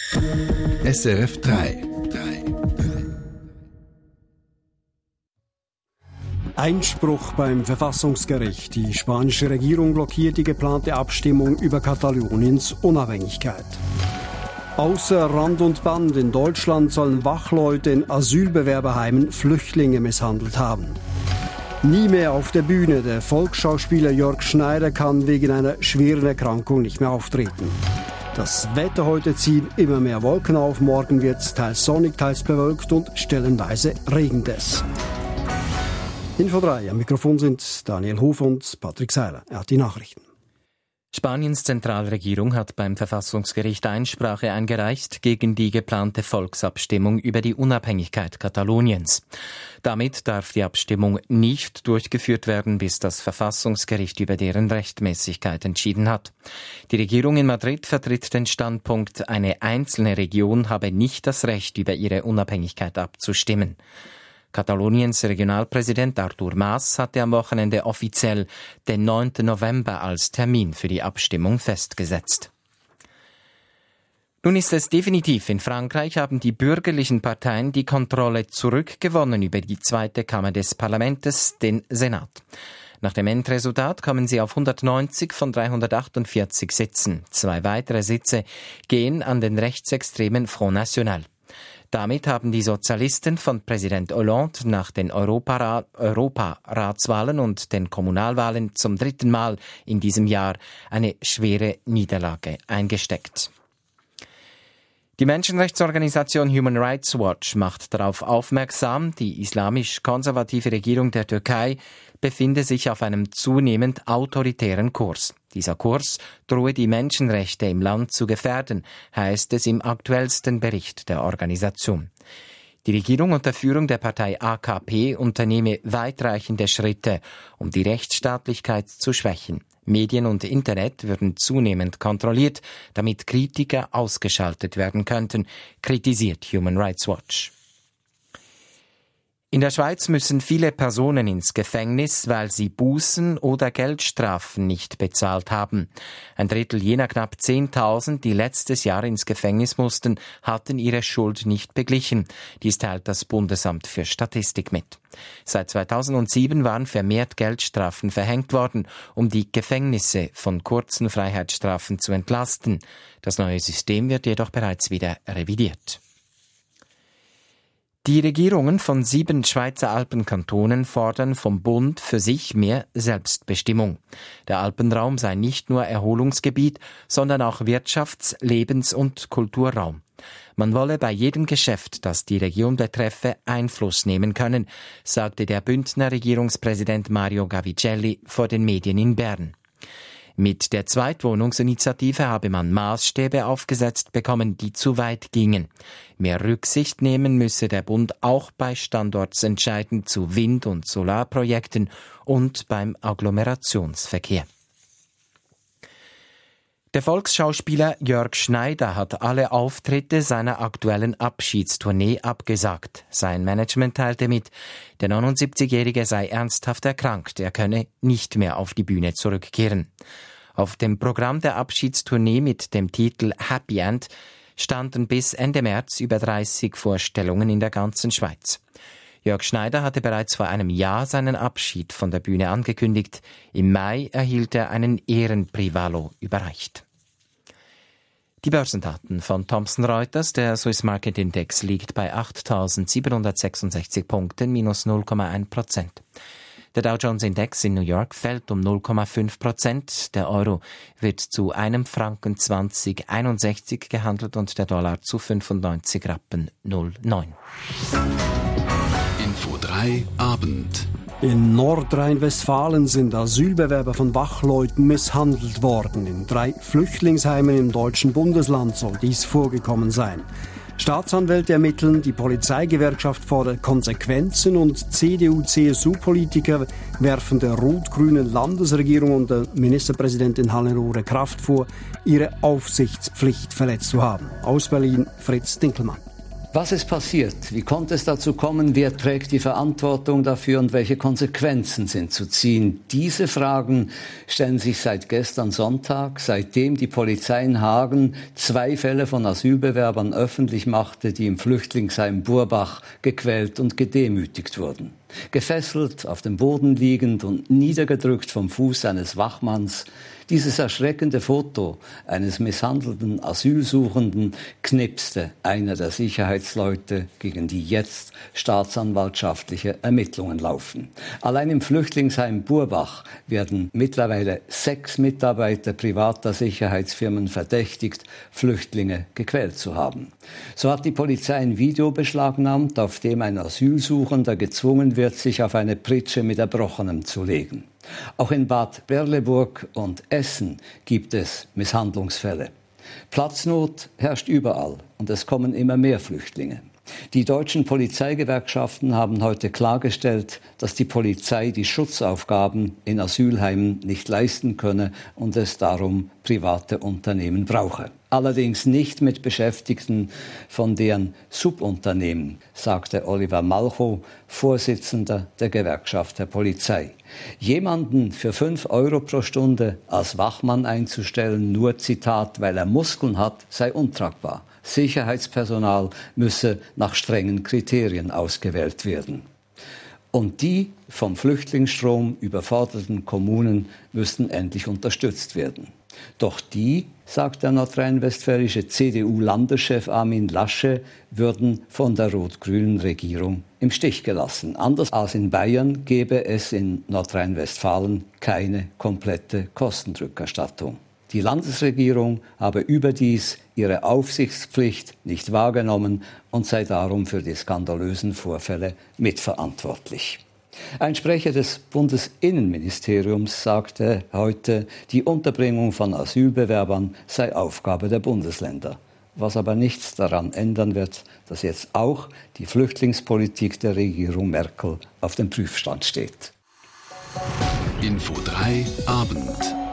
SRF 3. Einspruch beim Verfassungsgericht. Die spanische Regierung blockiert die geplante Abstimmung über Kataloniens Unabhängigkeit. Außer Rand und Band in Deutschland sollen Wachleute in Asylbewerberheimen Flüchtlinge misshandelt haben. Nie mehr auf der Bühne. Der Volksschauspieler Jörg Schneider kann wegen einer schweren Erkrankung nicht mehr auftreten. Das Wetter heute ziehen immer mehr Wolken auf. Morgen wird es teils sonnig, teils bewölkt und stellenweise regnet es. Info 3. Am Mikrofon sind Daniel Hof und Patrick Seiler. Er hat die Nachrichten. Spaniens Zentralregierung hat beim Verfassungsgericht Einsprache eingereicht gegen die geplante Volksabstimmung über die Unabhängigkeit Kataloniens. Damit darf die Abstimmung nicht durchgeführt werden, bis das Verfassungsgericht über deren Rechtmäßigkeit entschieden hat. Die Regierung in Madrid vertritt den Standpunkt, eine einzelne Region habe nicht das Recht, über ihre Unabhängigkeit abzustimmen. Kataloniens Regionalpräsident Artur Mas hatte am Wochenende offiziell den 9. November als Termin für die Abstimmung festgesetzt. Nun ist es definitiv. In Frankreich haben die bürgerlichen Parteien die Kontrolle zurückgewonnen über die zweite Kammer des Parlaments, den Senat. Nach dem Endresultat kommen sie auf 190 von 348 Sitzen. 2 weitere Sitze gehen an den rechtsextremen Front National. Damit haben die Sozialisten von Präsident Hollande nach den Europaratswahlen und den Kommunalwahlen zum 3. Mal in diesem Jahr eine schwere Niederlage eingesteckt. Die Menschenrechtsorganisation Human Rights Watch macht darauf aufmerksam, die islamisch-konservative Regierung der Türkei befinde sich auf einem zunehmend autoritären Kurs. Dieser Kurs drohe die Menschenrechte im Land zu gefährden, heißt es im aktuellsten Bericht der Organisation. Die Regierung unter Führung der Partei AKP unternehme weitreichende Schritte, um die Rechtsstaatlichkeit zu schwächen. Medien und Internet würden zunehmend kontrolliert, damit Kritiker ausgeschaltet werden könnten, kritisiert Human Rights Watch. In der Schweiz müssen viele Personen ins Gefängnis, weil sie Bußen oder Geldstrafen nicht bezahlt haben. Ein Drittel jener knapp 10.000, die letztes Jahr ins Gefängnis mussten, hatten ihre Schuld nicht beglichen. Dies teilt das Bundesamt für Statistik mit. Seit 2007 waren vermehrt Geldstrafen verhängt worden, um die Gefängnisse von kurzen Freiheitsstrafen zu entlasten. Das neue System wird jedoch bereits wieder revidiert. Die Regierungen von 7 Schweizer Alpenkantonen fordern vom Bund für sich mehr Selbstbestimmung. Der Alpenraum sei nicht nur Erholungsgebiet, sondern auch Wirtschafts-, Lebens- und Kulturraum. Man wolle bei jedem Geschäft, das die Region betreffe, Einfluss nehmen können, sagte der Bündner Regierungspräsident Mario Gavicelli vor den Medien in Bern. Mit der Zweitwohnungsinitiative habe man Maßstäbe aufgesetzt bekommen, die zu weit gingen. Mehr Rücksicht nehmen müsse der Bund auch bei Standortsentscheiden zu Wind- und Solarprojekten und beim Agglomerationsverkehr. Der Volksschauspieler Jörg Schneider hat alle Auftritte seiner aktuellen Abschiedstournee abgesagt. Sein Management teilte mit, der 79-Jährige sei ernsthaft erkrankt, er könne nicht mehr auf die Bühne zurückkehren. Auf dem Programm der Abschiedstournee mit dem Titel Happy End standen bis Ende März über 30 Vorstellungen in der ganzen Schweiz. Jörg Schneider hatte bereits vor einem Jahr seinen Abschied von der Bühne angekündigt. Im Mai erhielt er einen Ehrenprivalo überreicht. Die Börsendaten von Thomson Reuters. Der Swiss Market Index liegt bei 8.766 Punkten, minus 0,1%. Der Dow Jones Index in New York fällt um 0,5%. Der Euro wird zu 1,20 Franken gehandelt und der Dollar zu 95,09 Rappen. Info 3 Abend. In Nordrhein-Westfalen sind Asylbewerber von Wachleuten misshandelt worden. In 3 Flüchtlingsheimen im deutschen Bundesland soll dies vorgekommen sein. Staatsanwälte ermitteln, die Polizeigewerkschaft fordert Konsequenzen und CDU-CSU-Politiker werfen der rot-grünen Landesregierung und der Ministerpräsidentin Hannelore Kraft vor, ihre Aufsichtspflicht verletzt zu haben. Aus Berlin, Fritz Dinkelmann. Was ist passiert? Wie konnte es dazu kommen? Wer trägt die Verantwortung dafür und welche Konsequenzen sind zu ziehen? Diese Fragen stellen sich seit gestern Sonntag, seitdem die Polizei in Hagen 2 Fälle von Asylbewerbern öffentlich machte, die im Flüchtlingsheim Burbach gequält und gedemütigt wurden. Gefesselt, auf dem Boden liegend und niedergedrückt vom Fuß eines Wachmanns. Dieses erschreckende Foto eines misshandelten Asylsuchenden knipste einer der Sicherheitsleute, gegen die jetzt staatsanwaltschaftliche Ermittlungen laufen. Allein im Flüchtlingsheim Burbach werden mittlerweile 6 Mitarbeiter privater Sicherheitsfirmen verdächtigt, Flüchtlinge gequält zu haben. So hat die Polizei ein Video beschlagnahmt, auf dem ein Asylsuchender gezwungen wird, sich auf eine Pritsche mit Erbrochenem zu legen. Auch in Bad Berleburg und Essen gibt es Misshandlungsfälle. Platznot herrscht überall und es kommen immer mehr Flüchtlinge. Die deutschen Polizeigewerkschaften haben heute klargestellt, dass die Polizei die Schutzaufgaben in Asylheimen nicht leisten könne und es darum private Unternehmen brauche. Allerdings nicht mit Beschäftigten von deren Subunternehmen, sagte Oliver Malchow, Vorsitzender der Gewerkschaft der Polizei. Jemanden für 5 Euro pro Stunde als Wachmann einzustellen, nur Zitat, weil er Muskeln hat, sei untragbar. Sicherheitspersonal müsse nach strengen Kriterien ausgewählt werden. Und die vom Flüchtlingsstrom überforderten Kommunen müssten endlich unterstützt werden. Doch die, sagt der nordrhein-westfälische CDU-Landeschef Armin Laschet, würden von der rot-grünen Regierung im Stich gelassen. Anders als in Bayern gäbe es in Nordrhein-Westfalen keine komplette Kostenrückerstattung. Die Landesregierung habe überdies ihre Aufsichtspflicht nicht wahrgenommen und sei darum für die skandalösen Vorfälle mitverantwortlich. Ein Sprecher des Bundesinnenministeriums sagte heute, die Unterbringung von Asylbewerbern sei Aufgabe der Bundesländer. Was aber nichts daran ändern wird, dass jetzt auch die Flüchtlingspolitik der Regierung Merkel auf dem Prüfstand steht. Info 3 Abend.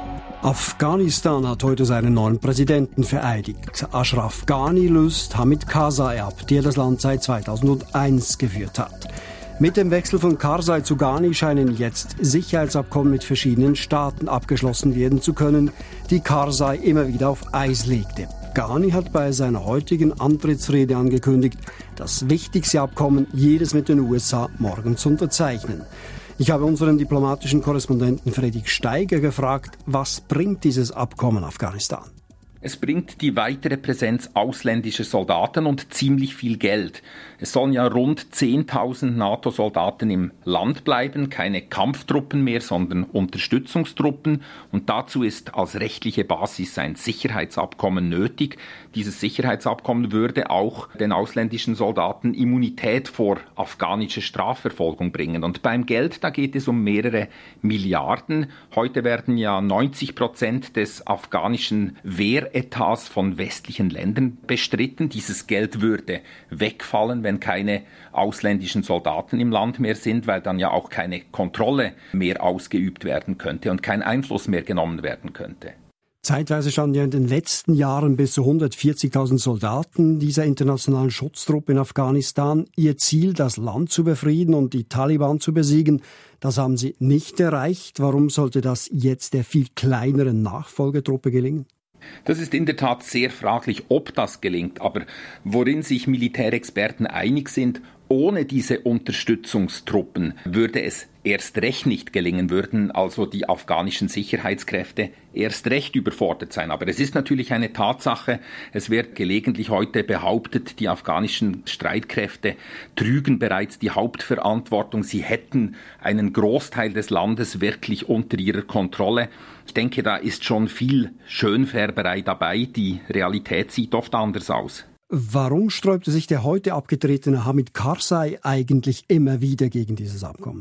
Afghanistan hat heute seinen neuen Präsidenten vereidigt. Ashraf Ghani löst Hamid Karzai ab, der das Land seit 2001 geführt hat. Mit dem Wechsel von Karzai zu Ghani scheinen jetzt Sicherheitsabkommen mit verschiedenen Staaten abgeschlossen werden zu können, die Karzai immer wieder auf Eis legte. Ghani hat bei seiner heutigen Antrittsrede angekündigt, das wichtigste Abkommen, jedes mit den USA, morgen zu unterzeichnen. Ich habe unseren diplomatischen Korrespondenten Fredrik Steiger gefragt, was bringt dieses Abkommen Afghanistan? Es bringt die weitere Präsenz ausländischer Soldaten und ziemlich viel Geld. Es sollen ja rund 10.000 NATO-Soldaten im Land bleiben, keine Kampftruppen mehr, sondern Unterstützungstruppen. Und dazu ist als rechtliche Basis ein Sicherheitsabkommen nötig. Dieses Sicherheitsabkommen würde auch den ausländischen Soldaten Immunität vor afghanischer Strafverfolgung bringen. Und beim Geld, da geht es um mehrere Milliarden. Heute werden ja 90% des afghanischen Wehretats von westlichen Ländern bestritten. Dieses Geld würde wegfallen, wenn keine ausländischen Soldaten im Land mehr sind, weil dann ja auch keine Kontrolle mehr ausgeübt werden könnte und kein Einfluss mehr genommen werden könnte. Zeitweise standen ja in den letzten Jahren bis zu 140.000 Soldaten dieser internationalen Schutztruppe in Afghanistan. Ihr Ziel, das Land zu befrieden und die Taliban zu besiegen, das haben sie nicht erreicht. Warum sollte das jetzt der viel kleineren Nachfolgetruppe gelingen? Das ist in der Tat sehr fraglich, ob das gelingt. Aber worin sich Militärexperten einig sind, ohne diese Unterstützungstruppen würde es erst recht nicht gelingen, würden also die afghanischen Sicherheitskräfte erst recht überfordert sein. Aber es ist natürlich eine Tatsache, es wird gelegentlich heute behauptet, die afghanischen Streitkräfte trügen bereits die Hauptverantwortung. Sie hätten einen Großteil des Landes wirklich unter ihrer Kontrolle. Ich denke, da ist schon viel Schönfärberei dabei. Die Realität sieht oft anders aus. Warum sträubte sich der heute abgetretene Hamid Karzai eigentlich immer wieder gegen dieses Abkommen?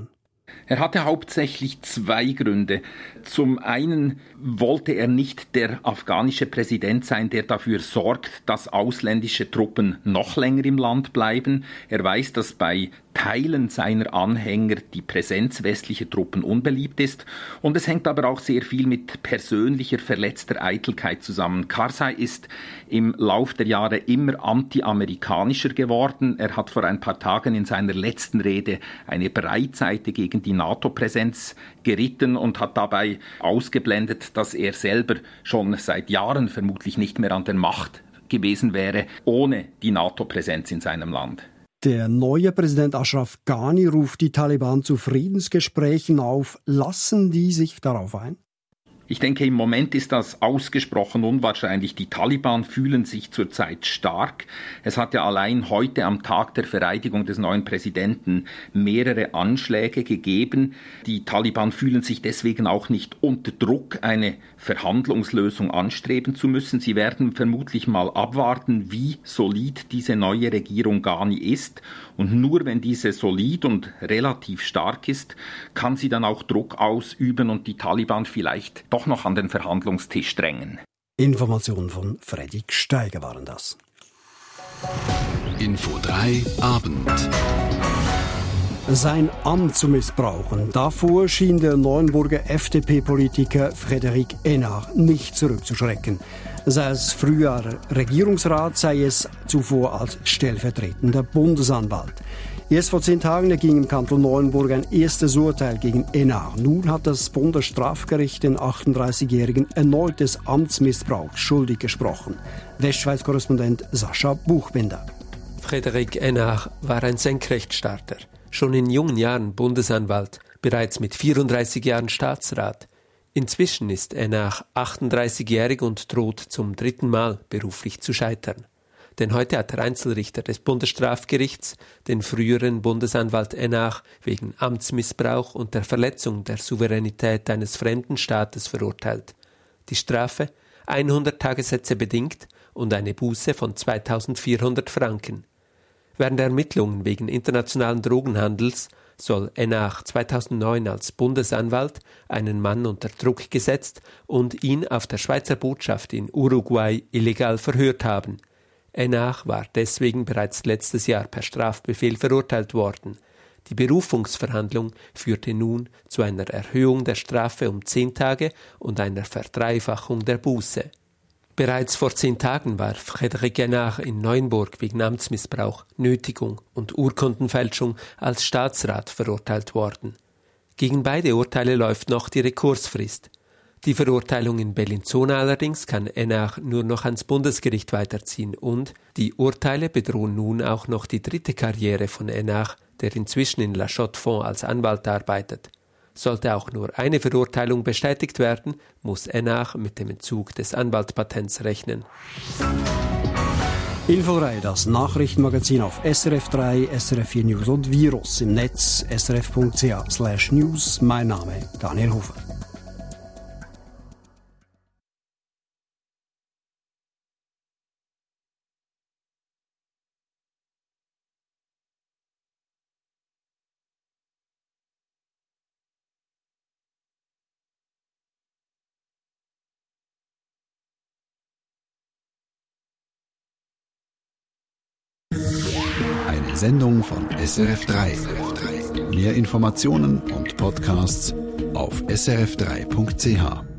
Er hatte hauptsächlich zwei Gründe. Zum einen wollte er nicht der afghanische Präsident sein, der dafür sorgt, dass ausländische Truppen noch länger im Land bleiben. Er weiß, dass bei Teilen seiner Anhänger die Präsenz westlicher Truppen unbeliebt ist. Und es hängt aber auch sehr viel mit persönlicher verletzter Eitelkeit zusammen. Karzai ist im Lauf der Jahre immer anti-amerikanischer geworden. Er hat vor ein paar Tagen in seiner letzten Rede eine Breitseite gegen die NATO-Präsenz geritten und hat dabei ausgeblendet, dass er selber schon seit Jahren vermutlich nicht mehr an der Macht gewesen wäre, ohne die NATO-Präsenz in seinem Land. Der neue Präsident Ashraf Ghani ruft die Taliban zu Friedensgesprächen auf. Lassen die sich darauf ein? Ich denke, im Moment ist das ausgesprochen unwahrscheinlich. Die Taliban fühlen sich zurzeit stark. Es hat ja allein heute am Tag der Vereidigung des neuen Präsidenten mehrere Anschläge gegeben. Die Taliban fühlen sich deswegen auch nicht unter Druck, eine Verhandlungslösung anstreben zu müssen. Sie werden vermutlich mal abwarten, wie solid diese neue Regierung Ghani ist. Und nur wenn diese solid und relativ stark ist, kann sie dann auch Druck ausüben und die Taliban vielleicht doch noch an den Verhandlungstisch drängen. Informationen von Freddy Steiger waren das. Info 3 Abend. Sein Amt zu missbrauchen, davor schien der Neuenburger FDP-Politiker Frédéric Hénard nicht zurückzuschrecken. Sei es früher Regierungsrat, sei es zuvor als stellvertretender Bundesanwalt. Erst vor 10 Tagen erging im Kanton Neuenburg ein erstes Urteil gegen Hénard. Nun hat das Bundesstrafgericht den 38-Jährigen erneut des Amtsmissbrauchs schuldig gesprochen. Westschweiz-Korrespondent Sascha Buchbinder. Frédéric Hénard war ein Senkrechtstarter. Schon in jungen Jahren Bundesanwalt, bereits mit 34 Jahren Staatsrat. Inzwischen ist Hénard 38-jährig und droht zum 3. Mal beruflich zu scheitern. Denn heute hat der Einzelrichter des Bundesstrafgerichts den früheren Bundesanwalt Hénard wegen Amtsmissbrauch und der Verletzung der Souveränität eines fremden Staates verurteilt. Die Strafe 100 Tagessätze bedingt und eine Buße von 2.400 Franken. Während der Ermittlungen wegen internationalen Drogenhandels soll Hénard 2009 als Bundesanwalt einen Mann unter Druck gesetzt und ihn auf der Schweizer Botschaft in Uruguay illegal verhört haben. Hénard war deswegen bereits letztes Jahr per Strafbefehl verurteilt worden. Die Berufungsverhandlung führte nun zu einer Erhöhung der Strafe um 10 Tage und einer Verdreifachung der Buße. Bereits vor 10 Tagen war Frédéric Hénard in Neuenburg wegen Amtsmissbrauch, Nötigung und Urkundenfälschung als Staatsrat verurteilt worden. Gegen beide Urteile läuft noch die Rekursfrist. Die Verurteilung in Bellinzona allerdings kann Hénard nur noch ans Bundesgericht weiterziehen und die Urteile bedrohen nun auch noch die 3. Karriere von Hénard, der inzwischen in La Chaux-de-Fonds als Anwalt arbeitet. Sollte auch nur eine Verurteilung bestätigt werden, muss Hénard mit dem Entzug des Anwaltpatents rechnen. Info 3, das Nachrichtenmagazin auf SRF 3, SRF 4 News und Virus im Netz srf.ch/news. Mein Name Daniel Hofer. Eine Sendung von SRF 3. Mehr Informationen und Podcasts auf srf3.ch.